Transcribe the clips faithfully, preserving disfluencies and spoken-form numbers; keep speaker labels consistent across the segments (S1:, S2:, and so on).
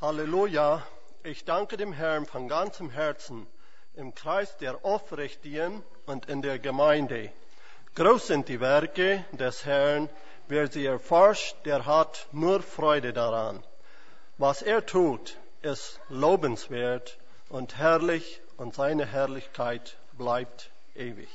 S1: Halleluja, ich danke dem Herrn von ganzem Herzen im Kreis der Aufrichtigen und in der Gemeinde. Groß sind die Werke des Herrn, wer sie erforscht, der hat nur Freude daran. Was er tut, ist lobenswert und herrlich und seine Herrlichkeit bleibt ewig.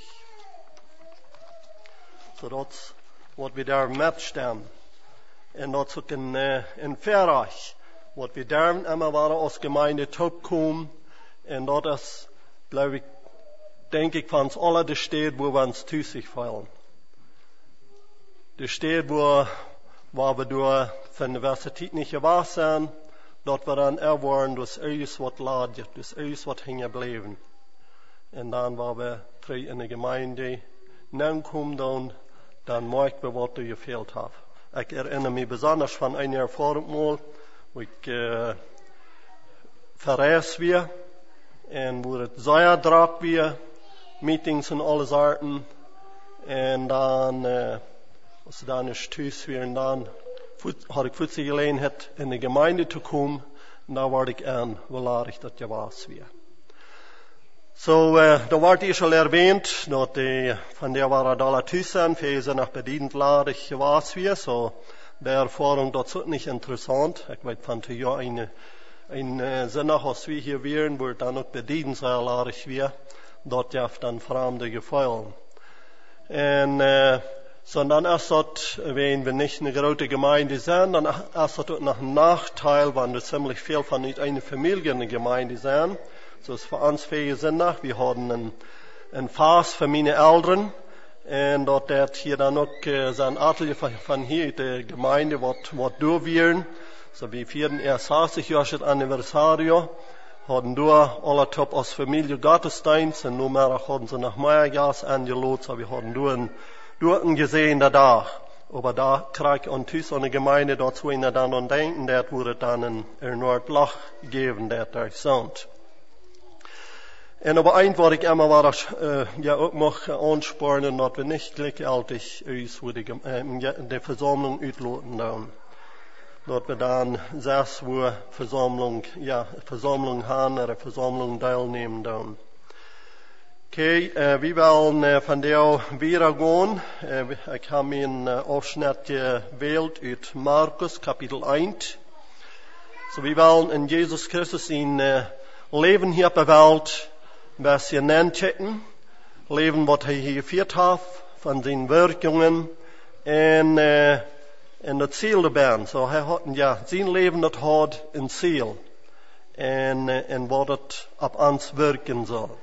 S1: Så dat wat we daar met staan. En dat ook in, uh, in Verreich, wat we daar immer waren als Gemeinde topkomen. En dat is, glaube ich, denk ik, van ons alle de stad waar we ons thuis voelen. De stad waar, waar we door de universiteit niet gewaar zijn, dat we dan ervaren, dus alles wat laat, dus alles wat hingen bleven. En dan waar we terug in de Gemeinde, dan komen dan, dan merken we wat er gefehlt heeft. Ik herinner me besonders van een ervaring mal, wo ik uh, verreisd weer, en wo het zeer druk weer, meetings en alle soorten, en dan, uh, als dan is thuis weer, en dan had ik voedsel gelegenheid in de gemeinde te komen, en daar word ik aan, hoe laat ik dat je was weer. So, uh, da wordt eerst al erwähnt, dat die, van der waren alle thuis zijn, für sie nach bedienend ladig was weer, so, de ervaring, dat is niet interessant. Ik weet van te ja, een, een uh, zinnig als we hier wären, wordt dan ook bedienend zijn ladig weer, dat heeft dan vreemde gevallen. En, uh, so, dan is dat, wenn wir nicht eine große Gemeinde sind, dann ist das auch noch ein Nachteil, wenn wir ziemlich viel von nicht einer Familie in der Gemeinde sind. So ist für uns viel Sinn. Wir haben einen, einen Fast für meine Eltern. Und dort hat hier dann auch äh, sein Atelier von hier, der Gemeinde, was durchwählen. So wie vieren erst sechzig-jähriges Anniversario. Haben durch alle top aus Familie Gottesdienst. Und nun mehr haben sie nach Meiergas angeladen. So wir haben durch einen, durch einen gesehen da. Aber da krieg ich und so eine Gemeinde, dort zu ihnen dann und denken, das würde dann ein erneut Lach geben, der da sind. En op eind wat ik immer war, uh, ja ook mag aansporen dat we niet gelijkaardig ons voor de, uh, de verzameling uitloten doen. Dat we dan zes voor verzameling, ja, verzameling gaan, er een verzameling deelnemen doen. Oké, okay, uh, we willen uh, van daar weer gaan. Uh, ik heb een uh, afsnit gewählt uit Markus, kapitel één. So we willen in Jesus Christus in uh, leven hier op de wereld, was je nennt, leven wat hij hier gevierd heeft, van zijn werkingen en, uh, en het ziel erbij. So hij had, ja, zijn leven dat had een ziel en, uh, en wat het op ons werken zal.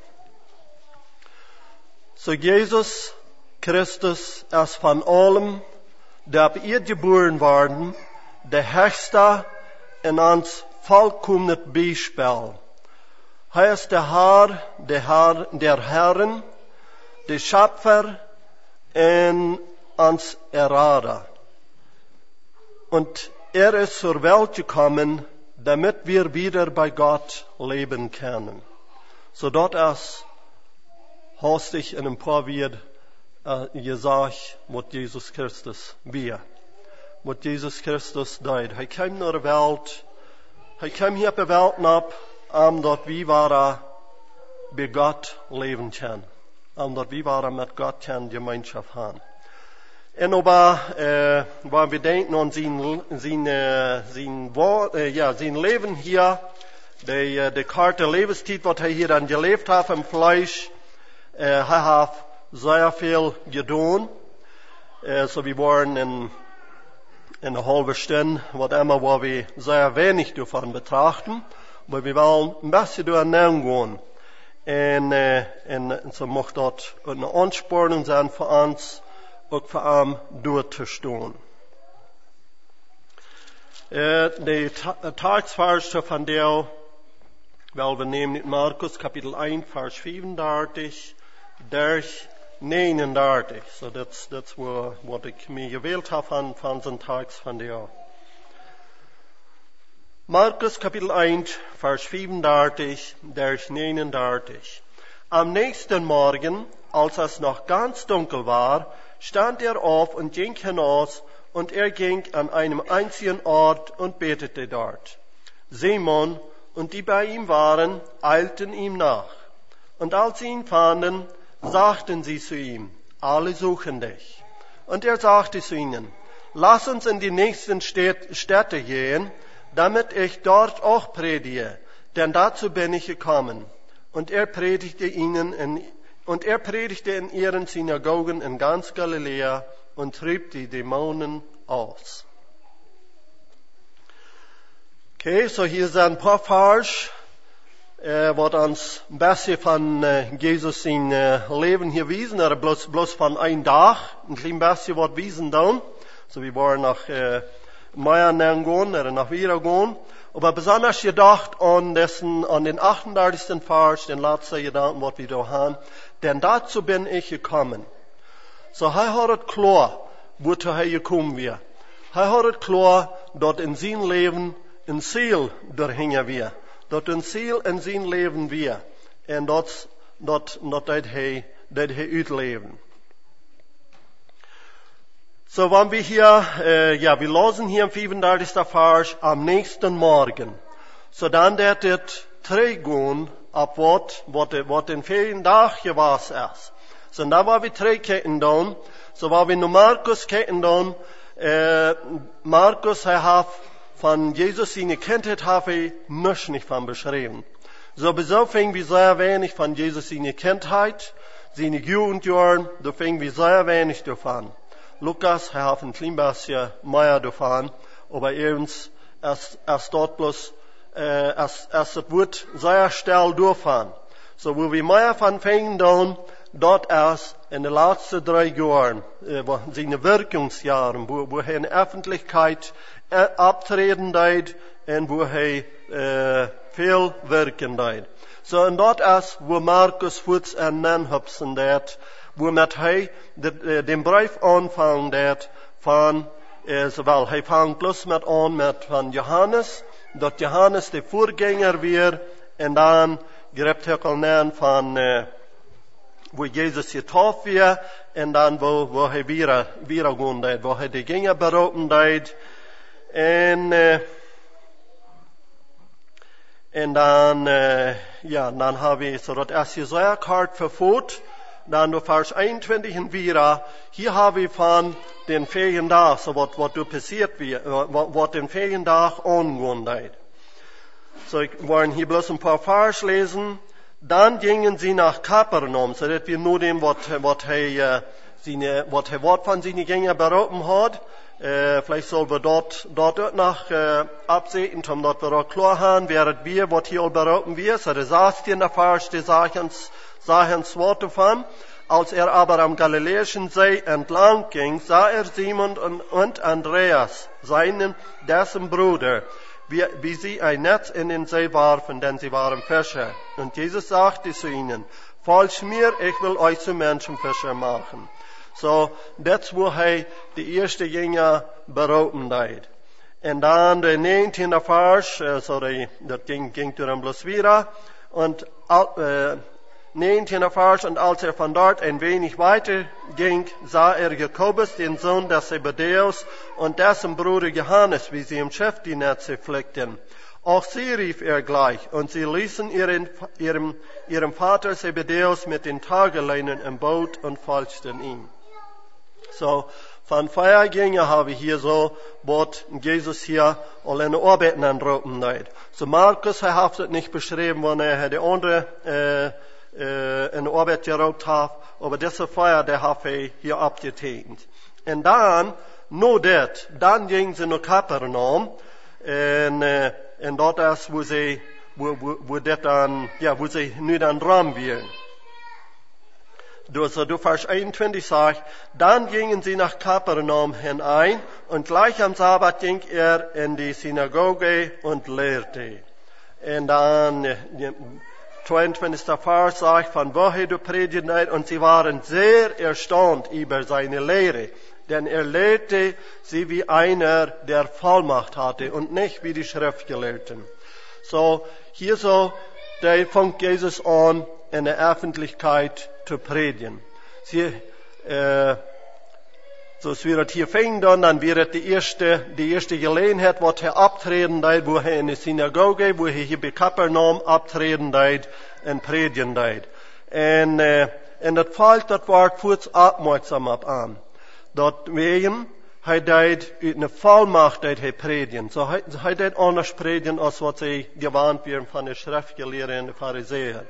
S1: So Jesus Christus is van allem, die op eerd geboren worden, de höchste en ons volkomen bijspel. Hij is de Herr, de Herr, der Herren, de Schöpfer en ons Errader. Und er ist zur Welt gekommen, damit wir wieder bei Gott leben können. So dort ist hastig in ein paar Wort uh, gesagt, was Jesus Christus wir. Was Jesus Christus deed. Hij kwam naar de Welt, hij kwam hier op de Welt ab, omdat we waren bij God leven kunnen. Omdat we waren met God kunnen gemeenschap hebben. En aber, äh, waar we denken aan zijn, zijn, uh, zijn, uh, ja, zijn leven hier, de, uh, de karte levenstijd wat hij hier dan geleefd heeft im Fleisch, uh, hij heeft zeer veel gedaan. Uh, so we waren in, in een halve stunde, wat immer, waar we zeer wenig davon betrachten. Maar we willen een beetje door gaan. En, uh, en so mocht dat een aansporing zijn voor ons, ook voor hem door te staan. Uh, de ta- tagsverse van der, wel we nemen in Markus kapitel één, vers vijfendertig, dertig, negenendertig. So that's, that's wat ik me gewählt heb van, van zijn tags van der. Markus kapitel één, vers vijfendertig, dertig, negenendertig. Am nächsten Morgen, als es noch ganz dunkel war, stand er auf und ging hinaus, und er ging an einem einzigen Ort und betete dort. Simon und die bei ihm waren, eilten ihm nach. Und als sie ihn fanden, sagten sie zu ihm, alle suchen dich. Und er sagte zu ihnen, lass uns in die nächsten Städte gehen, damit ich dort auch predige, denn dazu bin ich gekommen. Und er predigte ihnen in, und er predigte in ihren Synagogen in ganz Galiläa und trieb die Dämonen aus. Okay, so hier sind ein paar Vers, äh, was uns ein bisschen von äh, Jesus sein äh, Leben hier wiesen, oder bloß, bloß von einem Tag, ein klein bisschen was wiesen dann. So wir waren nach äh, Meiern gehen, oder nach Wiera gehen. Aber besonders gedacht an, dessen, an den achtunddreißigsten Vers, den letzten Gedanken, was wir da haben. Denn dazu bin ich gekommen. So, er hat es klar, wozu er gekommen wäre. Er hat es klar, dort in sein Leben ein Ziel durchhängen wir. Dort ein Ziel in sein Leben wir. Und dort, dort, dort, dort er, dort er uitleben. So, wenn wir hier, äh, ja, wir lesen hier im fünfunddreißigsten Vers am nächsten Morgen. So, dann wird es trägen, ab was, was den vielen Tag gewesen ist. So, da war wir drei Ketten dann. So, war wir nur Markus Ketten dann. Äh, Markus, er hat von Jesus seine Kindheit habe ich nichts nicht von beschrieben. So so fing wir sehr wenig von Jesus seine Kindheit, seine Jugendjahren, da fing wir sehr wenig davon. Lukas, er hat ein klein bisschen mehr davon, aber erst, erst, erst dort bloß, äh, erst, erst das wird sehr schnell davon. So wo wir mehr von fingen dann, dort erst in den letzten drei Jahren, äh, seine Wirkungsjahren, wo, wo er in der Öffentlichkeit äh, abtreten deit und wo er äh, viel wirken deit. So und dort erst, wo Markus Futz ernennen hüpsen deit, wo mit er den Brief anfangen deit von, äh, weil er fängt bloß mit an mit von Johannes, dort Johannes der Vorgänger wird, und dann greift er an von, äh, wo Jesus getauft wird, und dann wo, wo er wieder, wieder gehen deit, wo er die Gänger beraten deit, und, äh, und dann, äh, ja, dann habe ich so das erste Jesaja-Kart verfolgt, dann du Vers einundzwanzig und wieder, hier habe ich von den Ferientag, so was, was du passiert wird, was, was den Ferientag angehen deit. So, ich wollte hier bloß ein paar Vers lesen. Dann gingen sie nach Kapernaum, so dass wir nur dem, was, was er, seine, was er Wort von seinen Gänger beraten hat. Äh, vielleicht sollen wir dort, dort nach, äh, absehen, um dort wir auch klar haben, während wir, was hier beraten wird. So, da saß hier in der Vers, die sagen, sagen Wort davon. Als er aber am Galiläischen See entlang ging, sah er Simon und, und Andreas, seinen, dessen Bruder, wie, wie sie ein Netz in den See warfen, denn sie waren Fischer. Und Jesus sagte zu ihnen, folgt mir, ich will euch zu Menschenfischer machen. So, das wo er die erste Jünger beraten deit. Und dann der neunzehnte Vers, so die, das ging, ging dann bloß wieder. Und, äh, neunzehnte Vers, und als er von dort ein wenig weiter ging, sah er Jakobus, den Sohn des Zebedäus, und dessen Bruder Johannes, wie sie im Schiff die Netze flickten. Auch sie rief er gleich, und sie ließen ihren, ihrem, ihrem Vater Zebedäus mit den Tageleinen im Boot und folgten ihm. So, von Feiergänge habe ich hier so, was Jesus hier alle Arbeiten anrufen deit. So, Markus, er hat es nicht beschrieben, wenn er die andere, äh, äh, in Arbeit geraubt hat, aber diese Feier, der hat er hier abgetätigt. Und dann, nur das, dann gingen sie nach Kapernaum, und, äh, und dort ist, wo sie, wo, wo, wo das dann, ja, wo sie nur dann dran werden. Du, so, du Vers einundzwanzig sagt, dann gingen sie nach Kapernaum hinein, und gleich am Sabbat ging er in die Synagoge und lehrte. Und dann, äh, zweiundzwanzigster Vers sagt, von woher du predigst, und sie waren sehr erstaunt über seine Lehre, denn er lehrte sie wie einer, der Vollmacht hatte, und nicht wie die Schriftgelehrten. So, hier so, der fängt Jesus an, in der Öffentlichkeit zu predigen. Sie, äh, so als wir das hier fingen dann, dann wäre die erste, die erste Gelegenheit, wo er abtreten deit, wo er in die Synagoge, wo er hier bei Kapernaum abtreten deit und predigen deit. En, uh, en dat fällt, dat wordt voets aufmerksam op aan. Dat wegen, hij deed uit een volmacht deed hij predigen. So hij, hij deed anders predigen als wat zij gewand werden van de schriftgeleerden en de fariseeën.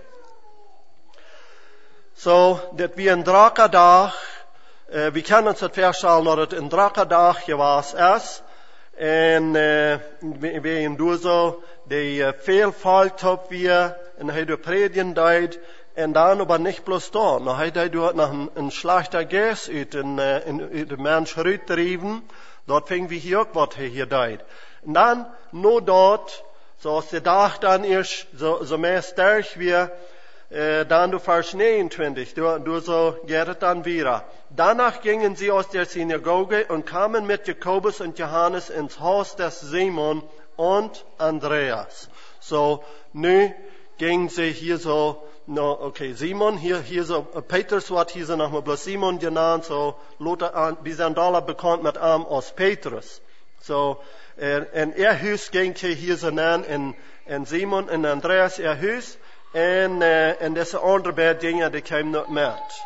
S1: So, dat wie een drukke dag, uh, we kunnen ons het voorstellen dat het een drukke dag geweest is. En uh, we, we doen zo, die uh, veel volk op weer, en hij de predigen deed. En dan aber nicht bloß da. Na, hij deed dort noch een, een slechter geest uit, in, uh, in, uit de mens uitdreven. Dort fing we hier ook wat hij hier deed. En dan, no dort, zoals de dag dan is, zo, zo meer sterk weer, uh, dan du Vers neunundzwanzig, du, du so geht es dann wieder. Danach gingen sie aus der Synagoge und kamen mit Jakobus und Johannes ins Haus des Simon und Andreas. So, nu gingen sie hier so, no, okay, Simon, hier, hier so, Petrus wird hier so nochmal bloß Simon genannt, so, Lothar, wir sind alle bekannt mit ihm als Petrus. So, en, en er Hus ging hier so nennen, en, en Simon en Andreas er Hus, en, uh, en deze andere beiden dingen, die kwamen niet met.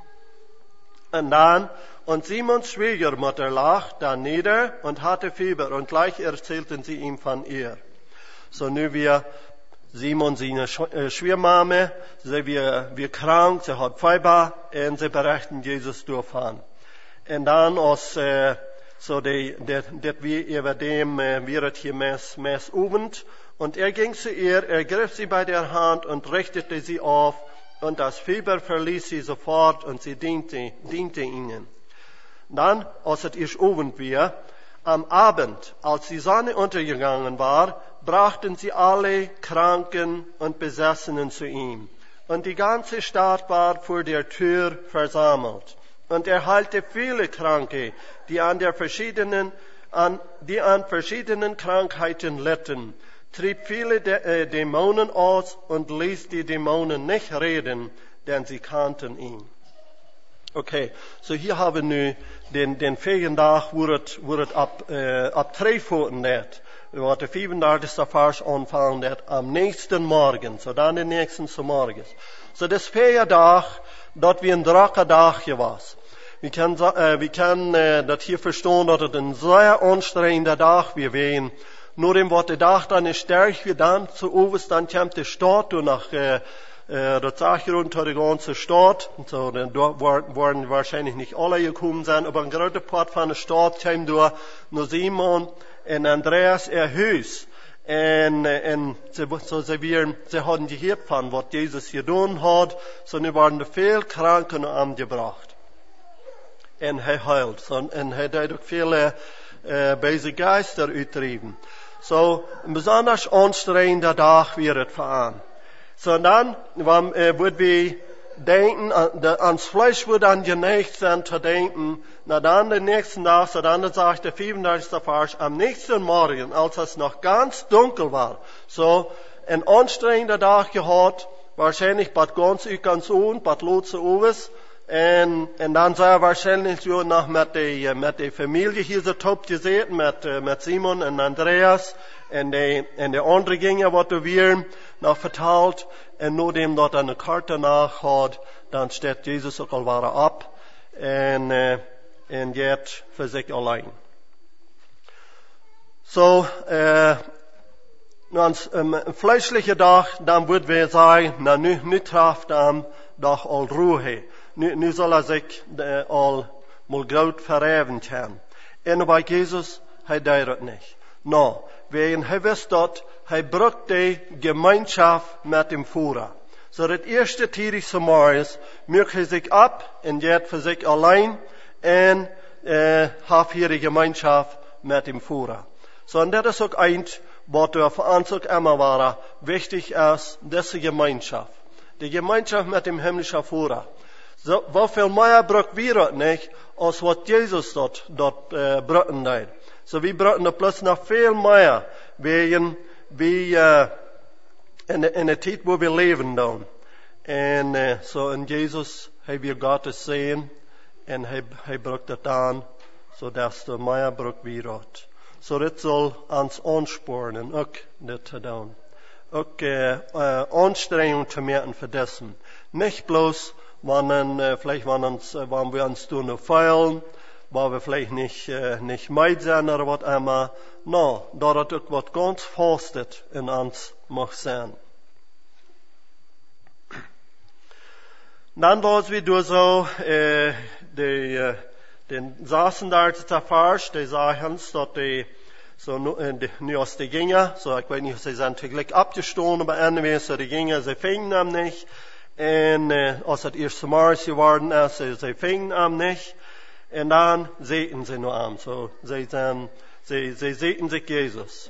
S1: En dan, und Simons Schwiegermutter lag da nieder und hatte Fieber, und gleich erzählten sie ihm von ihr. So, nu wir, Simon, seine Schwiegermame, sie wir, wir krank, sie hat Fieber, und sie berichten Jesus davon. Und dann, als, äh, so, die, das, das wir über dem, äh, wird hier meist, meist übend, und er ging zu ihr, er griff sie bei der Hand und richtete sie auf, und das Fieber verließ sie sofort, und sie diente, diente ihnen. Dann, als es erst Abend war, am Abend, als die Sonne untergegangen war, brachten sie alle Kranken und Besessenen zu ihm. Und die ganze Stadt war vor der Tür versammelt. Und er heilte viele Kranke, die an der verschiedenen, an, die an verschiedenen Krankheiten litten, trieb viele De- äh, Dämonen aus und ließ die Dämonen nicht reden, denn sie kannten ihn. Okay, so hier haben wir den, den Ferientag, wo es, wo es ab, äh, ab drei Pfoten net. Wat de vierundertigste vers aanvangen dat am nächsten Morgen, so dann den nächsten zum Morgens. So das Feiertag, dat wie ein drukke dag was. Wir können, äh, wir können äh, das hier verstehen, dass es ein sehr anstrengender Tag wir wären. Nur dem, was der Tag dann ist stärker wird, dann zu Uwes, dann kommt die Stadt und nach, äh, äh, das sag ich runter die ganze Stadt. So, dann werden wahrscheinlich nicht alle gekommen sein, aber ein großer Part von der Stadt kam durch, nur Simon und Andreas erhöht. Und, und sie, so, sie, wir, sie haben gehört von, was Jesus getan hat, so nu waren da viel Kranken angebracht. Und er heilt. So, und er hat auch viele äh, böse Geister uittrieben. So, ein besonders anstrengender Tag wird es für ihn. So, dann, äh, würden wir denken, ans Fleisch wird dann geneigt sein zu denken, na dann den nächsten Tag, so dann sagt der vierunddreißigste Vers, am nächsten Morgen, als es noch ganz dunkel war, so ein anstrengender Tag gehabt, wahrscheinlich bad ganz ich ganz un, bad lotse uwes, und, und dann sei er wahrscheinlich so noch mit der, mit der Familie hier so top gesehen, mit, mit Simon und Andreas, und die, und die andere Gänge, was du wir noch verteilt, und nur dem dort eine Karte nach hat, dann steht Jesus auch al ware ab, und, äh, und geht für sich allein. So, äh, ans ähm, fleischliche Tag, dann wird wir sagen, na nu, nu traf dann doch all Ruhe. Nu, nu soll er sich äh, all mal gut verreven können. Und bei Jesus, er deed het nicht. No, wegen er wist dat, er braucht die Gemeinschaft mit dem Führer. So, das erste Tierig zum Morgens, mögt er sich ab und geht für sich allein und äh, hat hier die Gemeinschaft mit dem Führer. So, und das ist auch eins, was für uns auch immer war, wichtig ist, diese Gemeinschaft. Die Gemeinschaft mit dem himmlischen Führer. So, wie viel mehr braucht wir das nicht, als was Jesus dort, dort äh, brauchen hat. So, wir brauchen da plus noch viel mehr, wegen, wie, äh, in, in der Zeit, wo wir leben dann. Und, äh, so, in Jesus haben wir Gottes sehen, und er, er braucht das dann zodat de Meierbrug weerhoudt. So dit zal ons aansporen en ook dit te doen. Ook uh, uh, Anstrengung te merken voor dessen. Nicht bloß, wann, uh, vielleicht wann, uns, uh, wann wir uns tun feilen, waar we vielleicht nicht, uh, nicht meid zijn oder wat immer. No, dat het ook wat ganz vastet in ons mag zijn. Dan was we door zo, uh, de, uh, den saßen daar te vars, die zagen ons dat die, so nu, uh, de, nu als die gingen, so ik weet niet of ze zijn tegelijk abgestoßen, maar anyway, so die gingen, ze vingen hem niet. En uh, als het eerste Mars geworden is, ze, ze vingen hem niet. En dan zeten ze nu aan, so ze zijn, ze, ze zeten zich Jezus.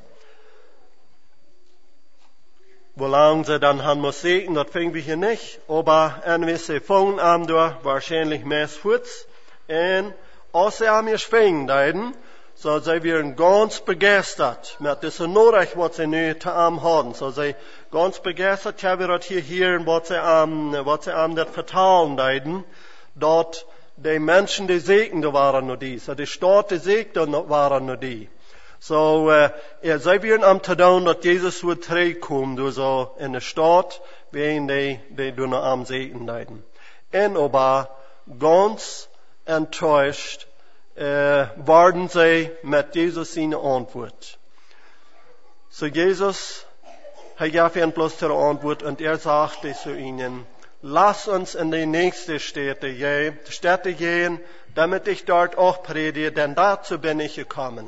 S1: Wie lange sie dann haben muss sehen, das fingen wir hier nicht. Aber anyway, sie fangen an durch wahrscheinlich mehr Fuß. Und als sie an mir schwingen, dann, so sie werden ganz begeistert mit dieser Nachricht, was sie nu zu am haben. So sie ganz begeistert, ich habe das hier hören, was sie am, was sie am das vertalen, dann, dort die Menschen, die Segende waren nur die. So die Stadt, die Segende waren nur die. So, uh, ja, zij werden am te doen dat Jezus wordt terugkomen, door zo in de stad, waarin die, die doen am zeten leiden. En aber ganz enttäuscht, uh, waren zij met Jezus zijn antwoord. So, Jezus, hij gaf ihnen bloß ter antwoord, en er sagte zu ihnen, lass uns in die nächste Städte gehen, Städte gehen, damit ich dort auch predige, denn dazu bin ich gekommen.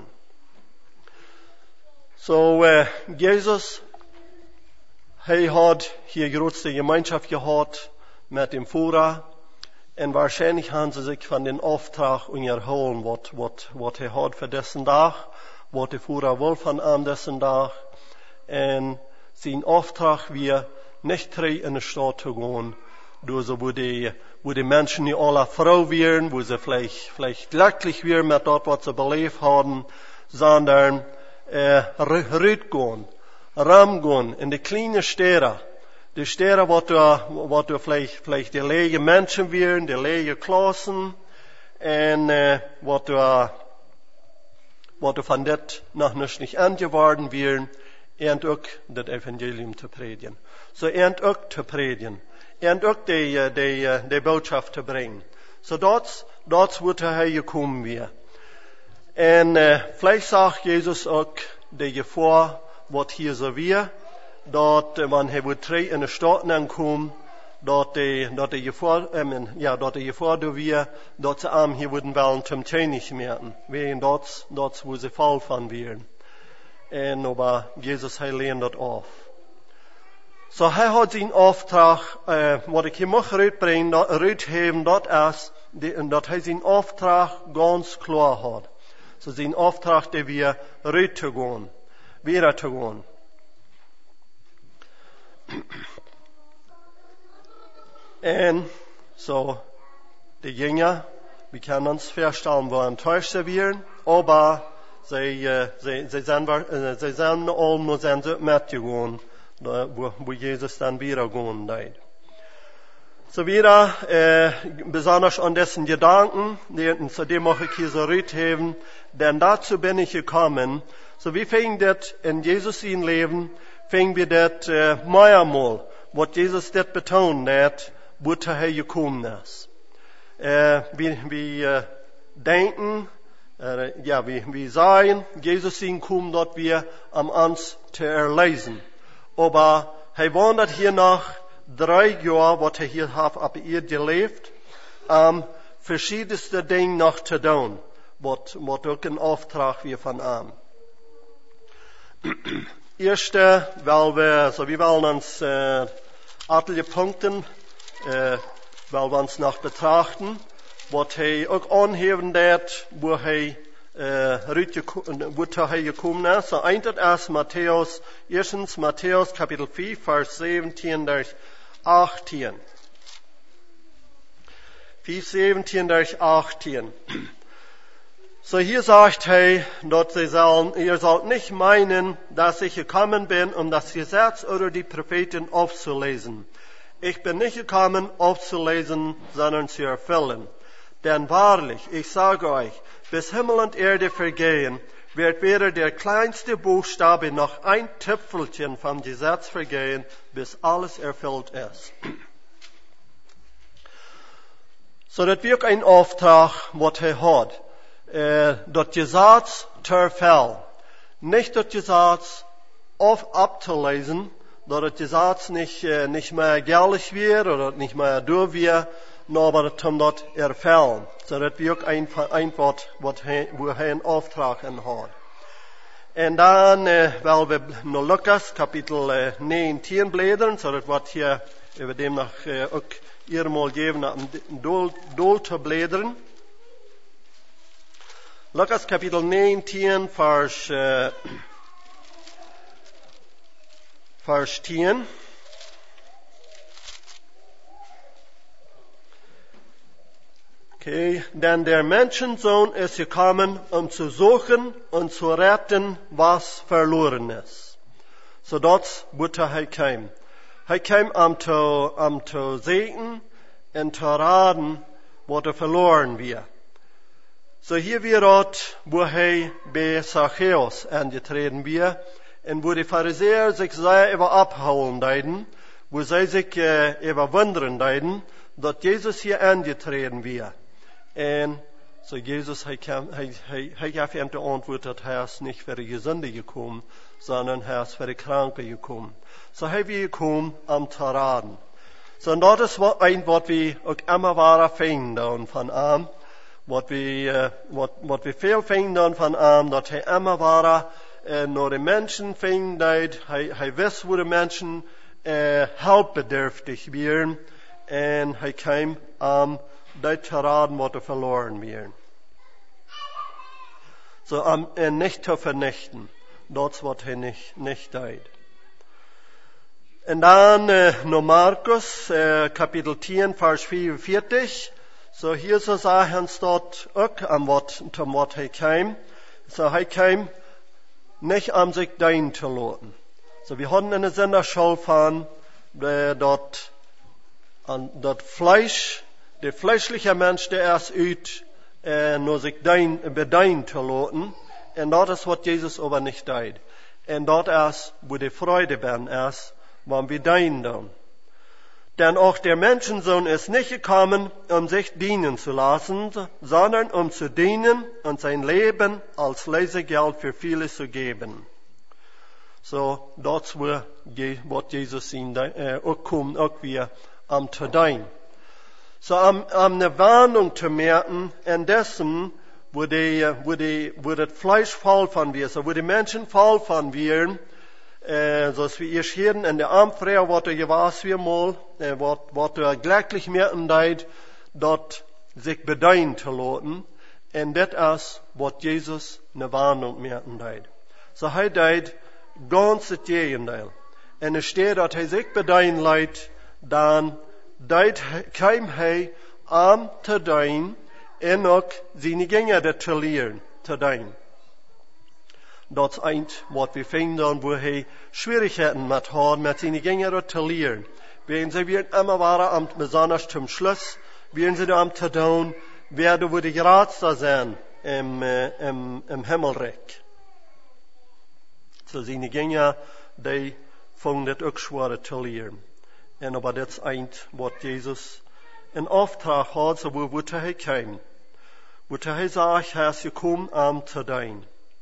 S1: So, uh, Jesus, hij had hier grootste Gemeinschaft gehad met dem Führer. En wahrscheinlich haben sie sich von den Auftrag erholen, wat, wat, wat hij had für dessen Tag, wat der Führer will von am dessen Tag. En zijn Auftrag wir nicht terug in de Stadt zu gehen, so, wo die, wo die Menschen nicht alle froh wären, wo sie vielleicht, vielleicht glücklich wären mit dort, was sie belebt haben, sondern Uh, Rütgån, Ramgån, in de kleine Städte. De Städte, wat du, wat du vielleicht, vielleicht die lege Menschen wären, die lege Klassen, en uh, wat du, uh, wat du von det noch nicht angeworden wären, und auch das Evangelium zu predigen. So, und auch zu predigen. Und auch die, die, die Botschaft zu bringen. So, dort, dort wird er gekommen wir. En uh, vielleicht sagt Jesus auch die Gefahr, was hier so wir, dort, uh, wenn er wird in die Staaten ankommen, dort die, dort die Gefahr, ähm, ja, dort die Gefahr, do wir, dort sie am hier würden wollen zum Tschänig merken, wegen dort, dort, wo sie fall von wären. En aber Jesus, er lehnt dort auf. So, er hat seinen Auftrag, äh, was ich hier noch rütbringen, rütheben, dort ist, dort er seinen Auftrag ganz klar hat. So sein Auftrag, der wir rüttegehen, wieder zu gehen. Und so, die Jünger, wir können uns vorstellen, wo enttäuscht sie wären, aber sie, äh, sie, sie sind, äh, sie sind alle nur sind so mitgegangen, wo, wo Jesus dann wieder gehen wird. So wieder, äh, besonders an dessen Gedanken, die, zu dem auch ich hier so rütheben, denn dazu bin ich gekommen. So wie fing das in Jesus sein Leben, fing wir das äh, mehrmal, was Jesus das betont hat, wo er gekommen ist. Äh, wir wir äh, denken, äh, ja, wir, wir sagen, Jesus sein kommen, dort wir am uns zu erlesen. Aber er wandert hier nach drei Jahre, was er hier hat, ab ihr gelebt, um, verschiedenste Dinge noch zu tun, was, was auch ein Auftrag wir von ihm. Erste, weil wir, so wir wollen uns, äh, etliche Punkte, äh, weil wir uns noch betrachten, was er auch anheben wird, wo er, äh, wo er gekommen ist. So, eins ist Matthäus, erstens Matthäus Kapitel vier, Vers siebzehn durch achtzehn. vier, siebzehn durch achtzehn. So hier sagt er, dort sie sollen, ihr sollt nicht meinen, dass ich gekommen bin, um das Gesetz oder die Propheten aufzulesen. Ich bin nicht gekommen, aufzulesen, sondern zu erfüllen. Denn wahrlich, ich sage euch, bis Himmel und Erde vergehen, wird weder der kleinste Buchstabe noch ein Tüpfelchen vom Gesetz vergehen, bis alles erfüllt ist. So, das wird ein Auftrag, was er hat. Äh, das Gesetz zerfällt. Nicht das Gesetz auf abzulesen, dass das Gesetz nicht, äh, nicht mehr gültig wird oder nicht mehr durch wird, nur aber zum dort erfällt. So, das wird ein, ein Wort, was er, wo er einen Auftrag hat. Und dann, äh, weil wir nur Lukas, Kapitel äh, neunzehn blättern, so das wird hier über dem noch äh, auch Iermal geben, um Dol, Dol zu blättern. Lukas Kapitel neunzehn, Vers, äh, Vers zehn. Okay, denn der Menschensohn ist gekommen, um zu suchen und zu retten, was verloren ist. So dort wurde er kam. Er kam, um zu, um zu segnen und zu raten, was er verloren wird. So hier wir dort, wo er bei Zachäus angetreten wird, und wo die Pharisäer sich sehr über abhauen deuten, wo sie sich äh, über wundern deuten, dass Jesus hier angetreten wird. Und so Jesus, er hat ihm geantwortet, er ist nicht für die Gesunde gekommen, sondern er ist für die Kranke gekommen. So er wir gekommen, um zu raten. So und das ist ein Wort, wie auch immer wahre Finden von ihm, was wir, was, was wir viel finden von ihm, dass er immer wahre, äh, nur die Menschen finden, er, er weiß, wo die Menschen, äh, helpbedürftig wären, und er kam, um das zu raten, was er verloren wird. So, um ihn nicht zu vernichten. Das, was er nicht, nicht tut. Und dann, äh, noch Markus, äh, Kapitel zehn, Vers vierundvierzig. So, hier so sagen uns dort auch, am Wort, zum Wort er kam. So, er kam, nicht um sich dein zu lassen. So, wir hatten in der Senderschule von, äh, dort, an, dort Fleisch, der fleischliche Mensch, der erst üt, äh, nur sich dein, bedein zu lassen. Und dort ist, was Jesus aber nicht tut. Und dort erst, wo die Freude bin, erst, wann wir dein dann. Denn auch der Menschensohn ist nicht gekommen, um sich dienen zu lassen, sondern um zu dienen und sein Leben als Lesegeld für viele zu geben. So, dort wo, was Jesus ihn, äh, auch kommt, auch wir, am zu dienen. So, um, um eine Warnung zu merken, in dessen, wo die, wo die, wo das Fleisch voll von wir, so, wo die Menschen voll von wir, äh, so wie ihr Schirden in der Armfrau, was ihr was wir mal, äh, was, was ihr glücklich merken deit, dort sich bedeuten zu lassen, und das ist, was Jesus eine Warnung merken deit. So, er deit ganz das Gegenteil. Und es steht, dass er sich bedeuten leid, dann deit kein er am zu dein, en ook seine Gänger zu lehren, zu dein. Dat is eins, wat we vinden, wo er Schwierigkeiten mit hat, mit seinen Gänger zu lehren. Wenn sie werden immer waren, am, besonders zum Schluss, werden sie da am zu tun, werden wo die Geradster sein, im, äh, im, im Himmelreich. So seine Gänger, die fangen das auch schwer zu lehren. Und aber das ist eins, was Jesus in Auftrag hat, so wo, wo er kam. Wo er sagt, er ist gekommen, um zu dienen.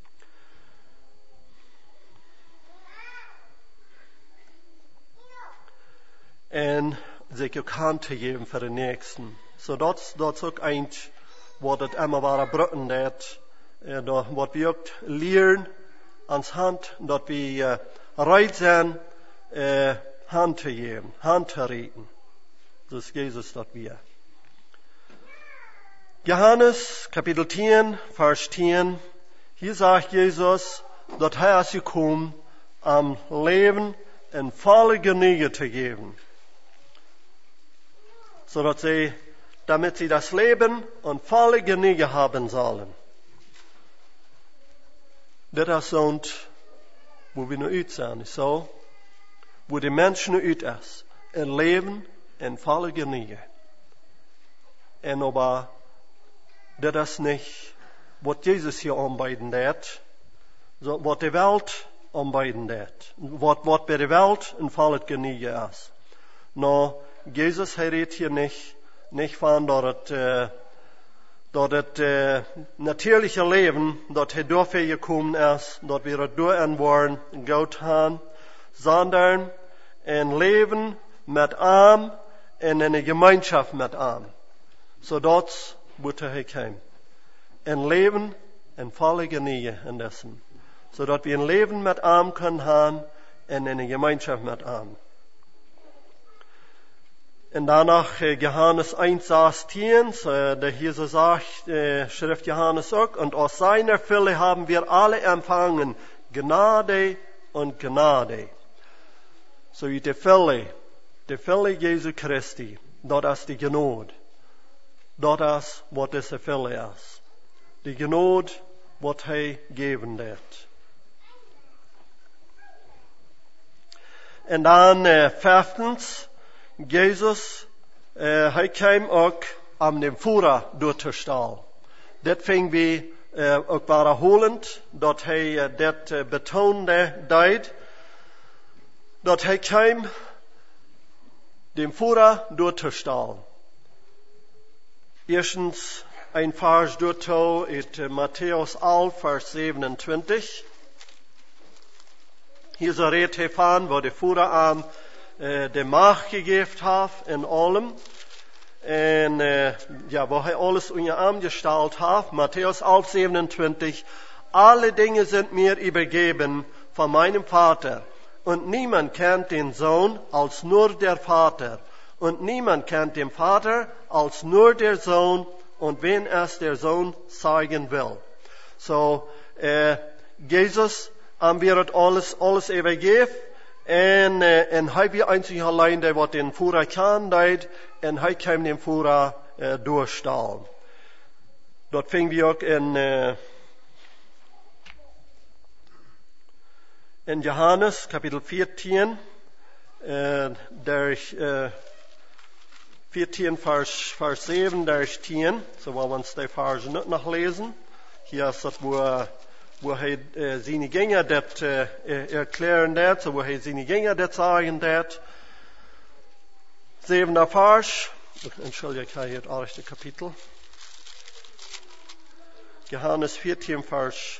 S1: Und sich auch Hand zu geben für den Nächsten. So das, das ist auch eins, was das immer wahre Brücken hat, äh, was wir auch lernen, ans Hand, dass wir äh, bereit sind, äh, Hand zu geben, Hand zu reichen. Das ist Jesus, das wir. Johannes, Kapitel zehn, Vers zehn. Hier sagt Jesus, dass er ist gekommen, am Leben in volle Genüge zu geben. So dass sie, damit sie das Leben und volle Genüge haben sollen. Das ist so, wo wir nur ut sind, so, wo die Menschen ut ist, ein Leben in volle Genüge. Und aber dat is niet wat Jezus hier aanbieden deed, so wat de Welt aanbieden deed. Wat, wat bij de Welt een val het genieten is. Nou, Jezus hij redt hier niet, niet van dat het, uh, dat het uh, natuurlijke leven, dat hij dafür gekomen is, dat we het door en worden goud gaan, sondern een leven met hem en in een gemeenschap met hem. Zodat moet hij komen. Een leven en volle genieten in dessen. Zodat we een leven met hem kunnen gaan en in een gemeenschap met hem. En danach äh, Johannes eins zestien, äh, der hier so sagt, äh, Schrift Johannes auch, und aus seiner Fülle haben wir alle empfangen, Gnade und Gnade. So wie die Fülle, die Fülle Jesu Christi, dort ist die Gnade. Dort ist, was diese Fülle ist. Die Gnade, was er geben wird. Und dann äh, viertens, Jesus, äh, hij kwam ook om de voeren door te stellen. Dat vingen we äh, ook wiederholend, dat hij äh, dat äh, betoonde deed, dat hij kwam de voeren door te stellen. Eerstens een vers door uit uh, Matthäus elf, vers zevenentwintig. Hier zo redt hij van, waar de voeren aan Uh, de macht gegeven heeft in allem. En uh, ja, wo hij alles in je arm gestalt heeft. Matthäus elf, zevenentwintig. Alle Dinge sind mir übergeben von meinem Vater. Und niemand kennt den Sohn als nur der Vater. Und niemand kennt den Vater als nur der Sohn. Und wen es der Sohn zeigen will. So, uh, Jesus haben wir alles, alles übergeben. En, uh, en hij was einzig alleen die wat den Führer kan deed. En hij kwam den Führer uh, doorstaan. Dat vingen we ook in, uh, in Johannes kapitel veertien. Uh, der, uh, veertien vers, vers zeven, daar is tien. So wollen we ons die vers niet nog lezen. Hier is dat wo wo hij uh, zijn Gänger dat uh, erklären dat, so wo hij zijn Gänger dat sagen dat. Zevende vers, entschuldige, ik heb hier het achtste kapitel. Johannes veertien vers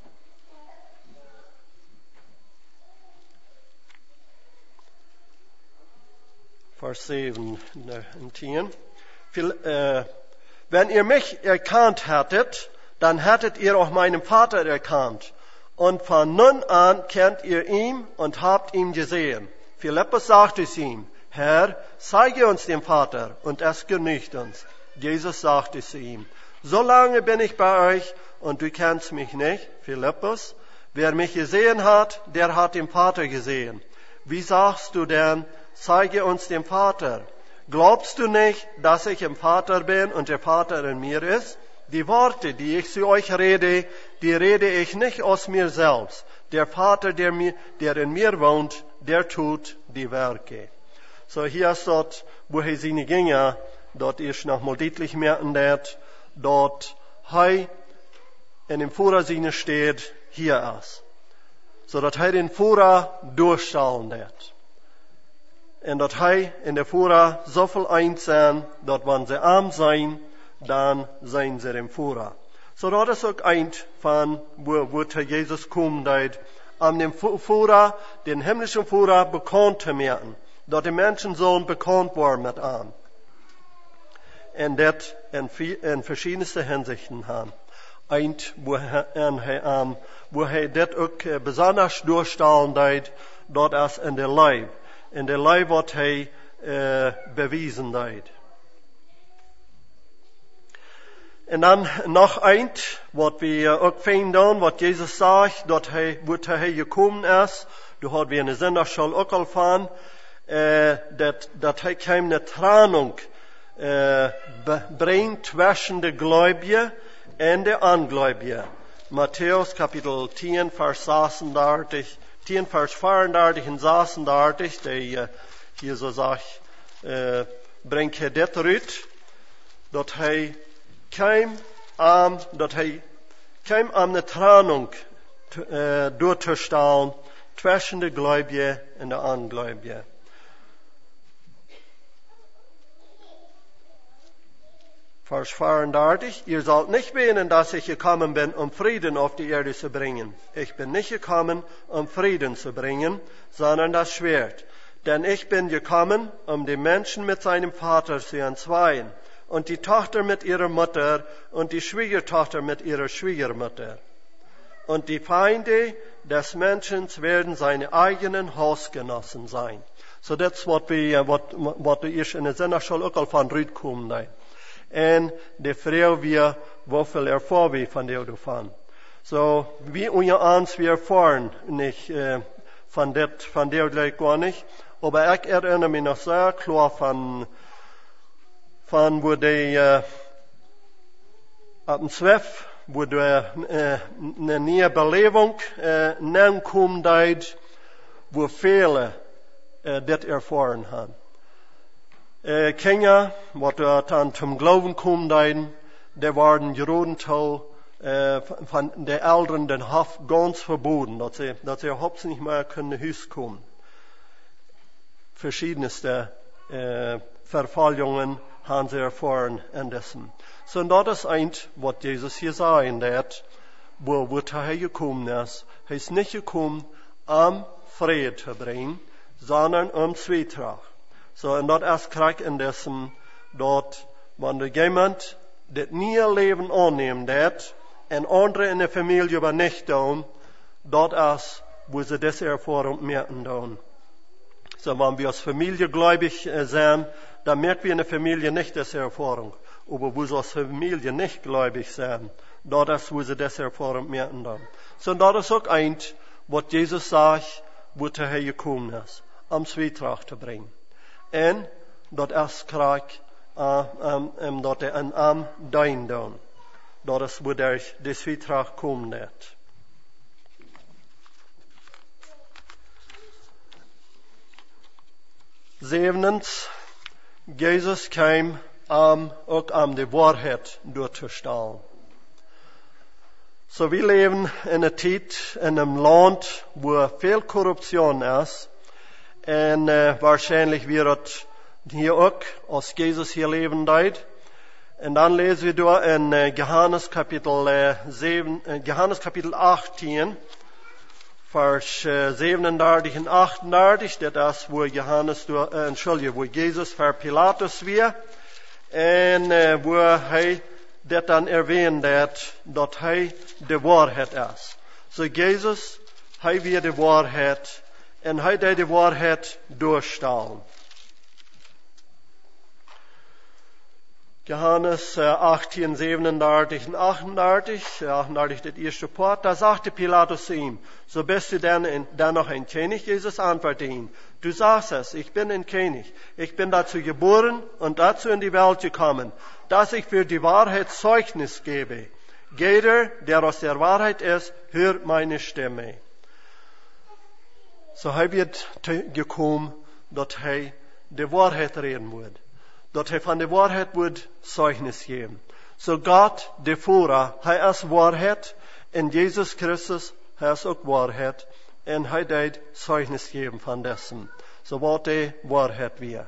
S1: vers zeven en tien. Uh, wenn ihr mich erkannt hättet, dann hättet ihr auch meinen Vater erkannt. Und von nun an kennt ihr ihn und habt ihn gesehen. Philippus sagte es ihm, Herr, zeige uns den Vater, und es genügt uns. Jesus sagte zu ihm, so lange bin ich bei euch, und du kennst mich nicht, Philippus. Wer mich gesehen hat, der hat den Vater gesehen. Wie sagst du denn, zeige uns den Vater? Glaubst du nicht, dass ich im Vater bin und der Vater in mir ist? Die Worte, die ich zu euch rede, die rede ich nicht aus mir selbst. Der Vater, der, mir, der in mir wohnt, der tut die Werke. So hier ist dort, wo er seine Gänger, dort ist noch mal deutlich merken, dort, dort er in dem Führer seine steht, hier ist. So dass er den Führer durchschauen wird. Und dass er in der Führer so viel einsehen, dass wenn sie arm sein, dann sein sie dem Führer. So das ist auch ein von, wo, wo Jesus kommt, um den Führer, den himmlischen Führer bekannt zu machen, dass der Menschensohn bekannt war mit ihm. Und das in, in verschiedenste Hinsichten haben. Ein, wo er, um, wo er das auch besonders durchstellen hat, dort ist in der Leib. In der Leib wird er äh, bewiesen hat. Und dann noch eins, was wir auch finden, was Jesus sagt, dass er, wo er gekommen ist, du hast wir in der Sünderschule auch erfahren, äh, dass, dass er keine Trennung äh, bringt zwischen der Gläubigen und der Ungläubigen. Matthäus Kapitel zehn, Vers sechsunddreißig, zehn, Vers vierunddreißig und sechsunddreißig, der hier so sagt, äh, bringt er das rüt, dass er kein um, dat hij kwam om de Trennung uh, door te stellen tussen de Gläubige en de Ungläubige. Vers vierunddreißig, ihr sollt nicht meinen, dass ich gekommen bin, um Frieden auf die Erde zu bringen. Ich bin nicht gekommen, um Frieden zu bringen, sondern das Schwert. Denn ich bin gekommen, um die Menschen mit seinem Vater zu entzweien und die Tochter mit ihrer Mutter und die Schwiegertochter mit ihrer Schwiegermutter. Und die Feinde des Menschen werden seine eigenen Hausgenossen sein. So that's what we, uh, what, what we is in de zinnerschool ook al van Ruud komen. En de vrouw weer, hoeveel ervoor we van deel van. So, wie unter uns wir erfahren nicht äh, von det, von der gleich gar nicht. Aber ich erinnere mich noch sehr klar von, von wo die, äh, ab dem zwölf, wo die, äh, eine neue Belebung, äh, nennen kommt, wo viele, äh, das erfahren haben. Äh, Kinder, wo dann zum Glauben kommen, die waren Judental, äh, von den Eltern den Hof ganz verboten, dass sie, dass sie überhaupt nicht mehr können Haus kommen. Verschiedenste äh, Verfallungen haben sie erfahren in dessen. So, das ist eins, was Jesus hier sagen hat, wo, wo er gekommen ist. Er ist nicht gekommen, um Frieden zu bringen, sondern um Zwietracht. So, und das ist Krieg in dessen, dort, wenn du jemand das nie Leben annimmt, und andere in der Familie aber nicht tun, dort ist, wo sie diese Erfahrung merken tun. So, wenn wir als Familie gläubig sind, dann merken wir in der Familie nicht diese Erfahrung. Aber wo sie als Familie nicht gläubig sind, dort ist, wo sie diese Erfahrung merken tun. So, das ist auch eins, was Jesus sagt, wo er gekommen ist, um Zwietracht zu bringen. Und dort ist Krieg, uh, um, um, dort er ein Arm dein tun. Dat is waar de, de Zwietracht komt net. Zevnens, Jezus kwam um, ook om de waarheid door te stellen. So, wir leben in einer Zeit, in einem Land, wo viel Korruption ist. Und äh, wahrscheinlich wird hier auch, als Jesus hier leben deed. Und dann lesen wir da in äh, Johannes Kapitel äh, sieben, äh, Johannes Kapitel achtzehn, Vers äh, siebenunddreißig und achtundreißig, das ist, wo Johannes, da, äh, Entschuldige, wo Jesus für Pilatus war, und äh, wo er das dann erwähnt hat, dass er die Wahrheit ist. So Jesus, er wird die Wahrheit, und er wird die Wahrheit durchstellen. Johannes äh, achtzehn, siebenunddreißig und achtundreißig, achtundreißig das erste Part, da sagte Pilatus zu ihm, so bist du denn, denn noch ein König? Jesus antwortete ihm, du sagst es, ich bin ein König. Ich bin dazu geboren und dazu in die Welt gekommen, dass ich für die Wahrheit Zeugnis gebe. Jeder, der aus der Wahrheit ist, hört meine Stimme. So er wird gekommen, dass er die Wahrheit reden wird. Dass er von der Wahrheit wird Zeugnis geben. So Gott, der Führer, er ist Wahrheit, und Jesus Christus, er ist auch Wahrheit, und er wird Zeugnis geben von dessen. So was die Wahrheit wir.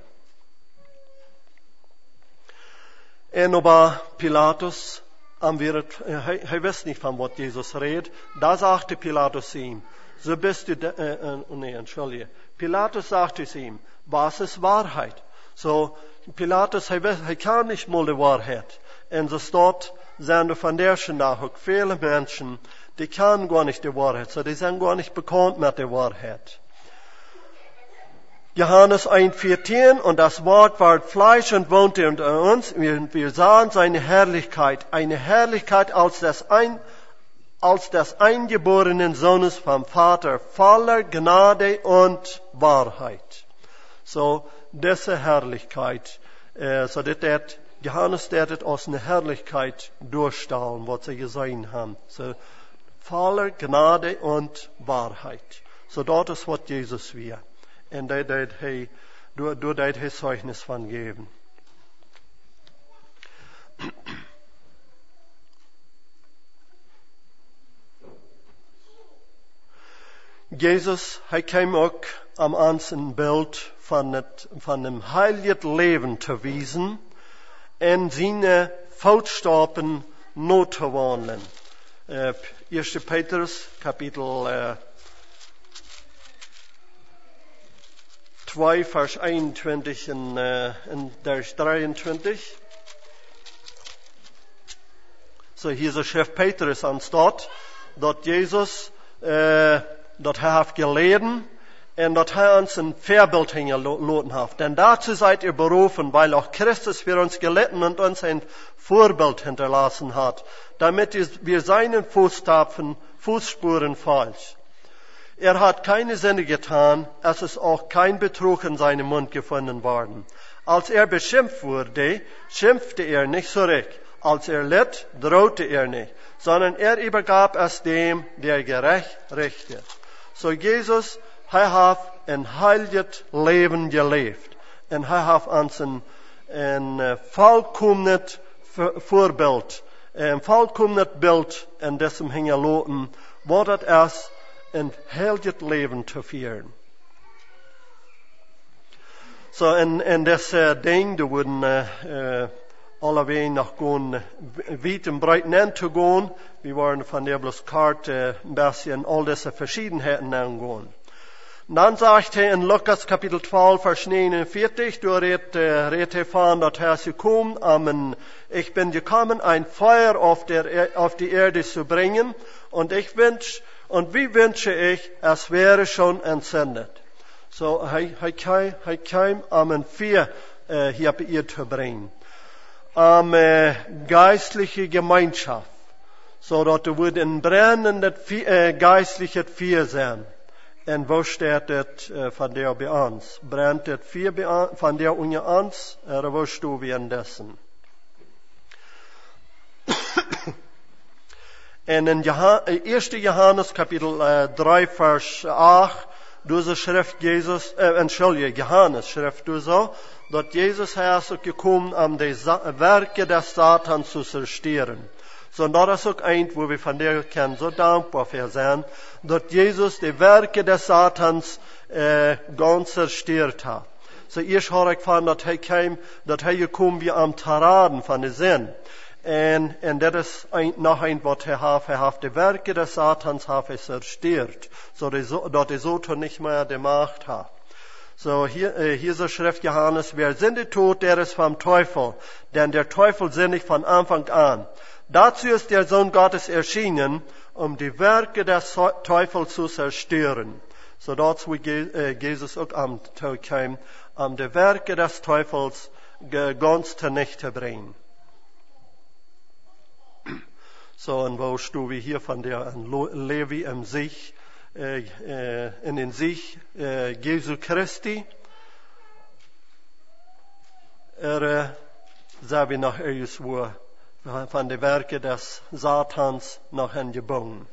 S1: Und aber Pilatus, er, er weiß nicht, von was Jesus redet. Da sagte Pilatus zu ihm, so bist du, äh, äh, nee, entschuldige. Pilatus sagte zu ihm, was ist Wahrheit? So, Pilatus, er, er kann nicht mal die Wahrheit. Und so steht, sind von der nach auch viele Menschen, die können gar nicht die Wahrheit. So, die sind gar nicht bekannt mit der Wahrheit. Johannes eins vierzehn, und das Wort ward Fleisch und wohnte unter uns. Wir, wir sahen seine Herrlichkeit, eine Herrlichkeit als des, ein, als des eingeborenen Sohnes vom Vater, voller Gnade und Wahrheit. So, diese Herrlichkeit, äh, so dass Johannes das aus einer Herrlichkeit durchstellen, was sie gesehen haben. So, voller Gnade und Wahrheit. So, das ist, was Jesus wir. Und da wird er, da wird er Zeugnis von geben. Jesus, hij kwam ook om ons een beeld van, het, van een heilig leven te wijzen en zijn voetstappen na te wandelen. Uh, Eerste Petrus, kapitel uh, twee, vers eenentwintig en, uh, en vers drieëntwintig. So hier zo schrijft Petrus aan staat dat Jezus, uh, dat hij heeft geleden en dat hij ons een voorbeeld hingelaten heeft. En dazu seid ihr berufen, weil auch Christus für uns gelitten und uns ein Vorbild hinterlassen hat, damit wir seinen Fußstapfen, Fußspuren folgen. Er hat keine Sünde getan, es ist auch kein Betrug in seinem Mund gefunden worden. Als er beschimpft wurde, schimpfte er nicht zurück. Als er litt, drohte er nicht, sondern er übergab es dem, der gerecht richtet. So Jesus, hij heeft een heilig leven geleefd. En hij heeft ons een, een uh, volkomen voorbeeld, een volkomen beeld in diesem hingelaten, wat het is een heilig leven te vieren. So in, in this uh, ding, er worden uh, uh, allebei nog gewoon weit en breed in te gaan. We waren van der bloß kort uh, een beetje in al deze verschiedenheden aangaan. Dan sagt hij in Lukas kapitel twaalf, vers negenenveertig, door redt, uh, redt hij van dat hij is gekomen, amen, ich bin gekommen, ein Feuer auf, der, auf die Erde zu bringen, und ich wünsch, und wie wünsche ich, es wäre schon entzündet. So, hij, hij, hij, hij kwam om een vuur uh, hier bei ihr zu bringen. Um uh, geistliche Gemeinschaft, so dat er wordt een brennendes uh, geistliches vuur zijn. En wo steht het uh, van der bij ons? Brennt het vuur van der onder ons? Er wo stu währenddessen? En in Johann, eerste Johannes kapitel uh, drie vers acht, deze schrift Jezus, uh, entschuldige, Johannes schrift du so, dat Jezus hij is ook gekomen om de werken des Satans zu zerstören. So, dat is ook eind, wo wir van der können so dankbar für zijn, dat Jezus de werken des Satans äh, ganz zerstört hat. So, eerst hoor ik van dat hij kwam, dat hij gekomen wie am Taraden van de zin. En, en dat is ein, nog een wat hij heeft. Hij heeft de werken des Satans heeft zerstört, so dat de Satan nicht mehr de Macht hat. So, hier, äh, hier so schrift Johannes, wer sündigt tut, der ist vom Teufel, denn der Teufel sündigt von Anfang an. Dazu ist der Sohn Gottes erschienen, um die Werke des Teufels zu zerstören. So dazu äh, Jesus auch am Tag kam, um die Werke des Teufels ganz zunichte bringen. So, und wo stu wir hier von der Levi im Sich, äh, äh, in den Sich äh, Jesu Christi, er äh, sah wir noch irgendwo van de werken des Satans nog hen gebogen.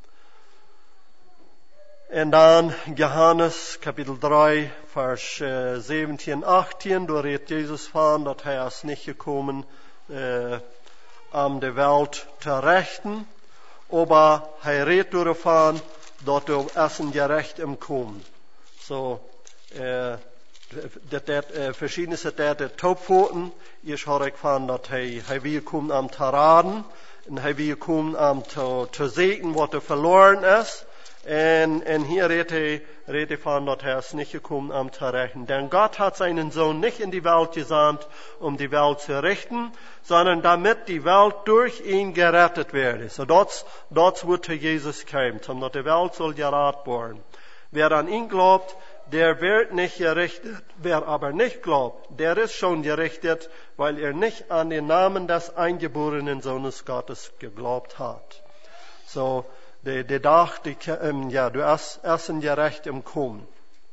S1: En dan Johannes kapitel drie, vers uh, zeventien, achttien, daar redt Jezus van dat hij is niet gekomen uh, om de wereld te rechten, aber hij redt ervan dat er is een gerecht im komen. So, uh, dat dat uh, verschiedene citaten topfoten. Eerst hoor ik van dat hij, hij wil komen om te raden. En hij wil komen om te, te zeggen wat er verloren is. En, en hier redt hij, redt hij van dat hij is niet gekomen om te rechten. Denn Gott hat seinen Sohn nicht in die Welt gesandt, um die Welt zu richten, sondern damit die Welt durch ihn gerettet werde. So dort, dort wird Jesus kommen, sondern die Welt soll gerettet werden. Wer an ihn glaubt, der wird nicht gerichtet. Wer aber nicht glaubt, der ist schon gerichtet, weil er nicht an den Namen des eingeborenen Sohnes Gottes geglaubt hat. So, der, der dachte, ähm, ja, du hast erst ein Gerecht im Kommen.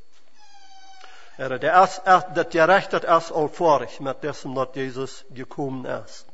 S1: Der erst, das Gerecht hat erst allvorig mit dessen, dass Jesus gekommen ist.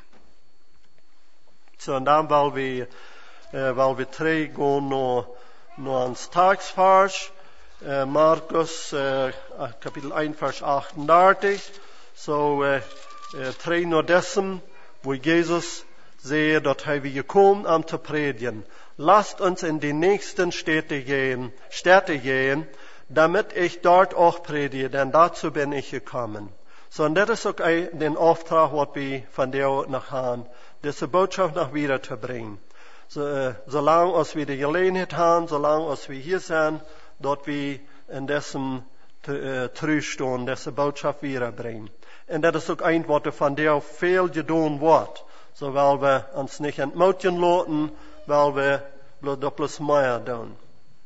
S1: So, und dann, weil wir, äh, weil wir drei gehen noch, noch ans Tagsvers, Uh, Markus uh, kapitel één vers achtendertig. So uh, uh, tre naar dessen, wo Jesus zei dat hij weer gekomen om te predigen. lasst uns in die nächsten Städte gehen, Städte gehen, damit ich dort auch predige, denn dazu bin ich gekommen. So, und das ist auch den Auftrag, was wir von dir nach haben, diese Botschaft nach wieder zu bringen. So, äh, solange uns wir die Gelegenheit haben, solange uns wir hier sind, dort wir in dessen äh, Trüstund, diese Botschaft wiederbringen. Und das ist auch ein, was von dir viel getan wird. So, weil wir uns nicht entmutigen lassen, weil wir bloß mehr tun.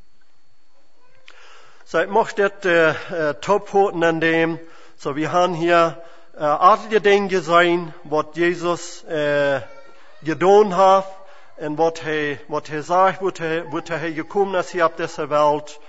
S1: So, ich möchte das äh, äh, tophoten an dem, so wir haben hier äh, alle Dinge gesehen, was Jesus äh, getan hat, und was er, was er sagt, wo er, wo er gekommen ist hier auf dieser Welt.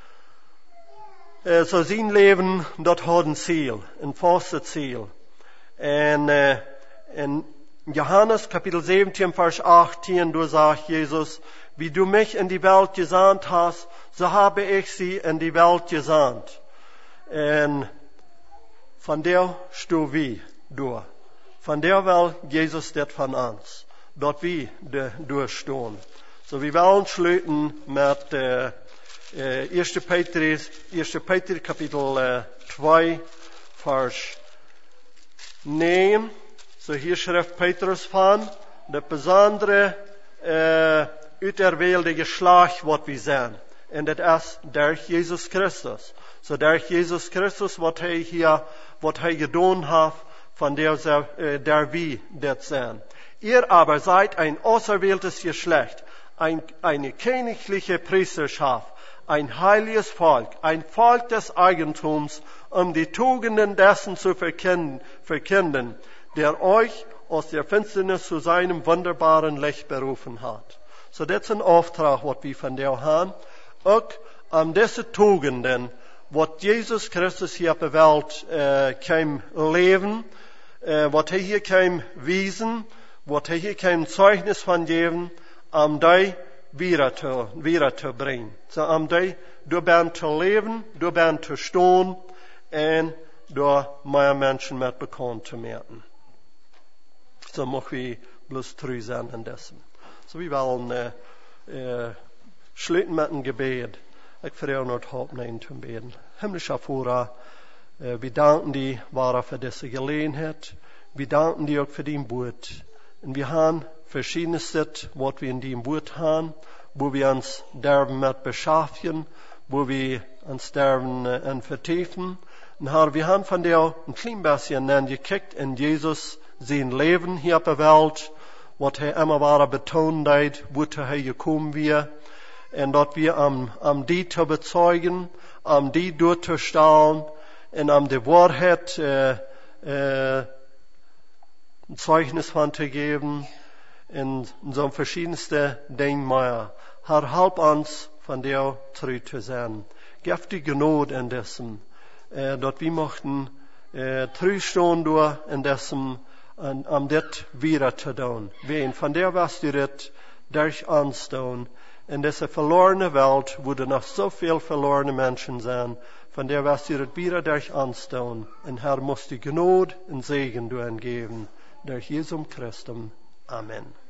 S1: Äh, so sein Leben, das hat ein Ziel, ein festes Ziel. Und äh, in Johannes Kapitel siebzehn, Vers achtzehn, du sagst Jesus, wie du mich in die Welt gesandt hast, so habe ich sie in die Welt gesandt. Und von der stu wie durch. Von der will Jesus das von uns. Dort wie durchstehen. So wir wollen schließen mit äh, äh, erster Petrus, erster Petrus Kapitel äh, zwei, Vers neun. So hier schreibt Petrus von, das besondere äh, uterwählte Geschlecht, was wir sind. Und das ist durch Jesus Christus. So durch Jesus Christus, was er hier, was er getan hat, von der, äh, der wir das sind. Ihr aber seid ein auserwähltes Geschlecht, ein, eine königliche Priesterschaft, ein heiliges Volk, ein Volk des Eigentums, um die Tugenden dessen zu verkünden, verkünden, der euch aus der Finsternis zu seinem wunderbaren Licht berufen hat. So, das ist ein Auftrag, was wir von dir haben. Auch um diese Tugenden, was Jesus Christus hier auf der Welt äh, kam leben, äh, was er hier kam wiesen, was er hier kein Zeugnis von geben, um die wieder zu, wieder zu bringen. So, um die durch ben zu leben, durch ben zu stehen, und durch mehr Menschen mit bekannt zu werden. So, möchten wir bloß treu sein an dessen. So, wir wollen, äh, äh, schließen mit einem Gebet. Ich verstehe noch das Hauptnehmen zum Beten. Himmlischer Vater, äh, wir danken dir, Vater, für diese Gelegenheit. Wir danken dir auch für dein Wort. Und wir haben verschiedenes, was wir in dem Wort haben, wo wir uns derben mit beschäftigen, wo wir uns derben äh, vertiefen. Und Herr, wir haben von dir ein klein bisschen angekickt in Jesus sein Leben hier auf der Welt, was er immer wieder betont hat, wo er gekommen wäre. Und dort wir am, am die zu bezeugen, am die durchzustellen, und am die Wahrheit, äh, äh, ein Zeugnis von zu geben, in so verschiedenste Dinge mehr. Herr, help uns, von dir treu zu sein. Gib die Gnade in dessen, äh, dort wir möchten, äh, treu stehen durch in dessen, um, um das wieder zu tun. Wen, von der was du das durch uns tun, in dieser verlorene Welt, wo da noch so viel verlorene Menschen sind, von der was du das wieder durch uns tun. Und Herr, muss die Gnade und Segen du geben. Durch Jesum Christum. Amen.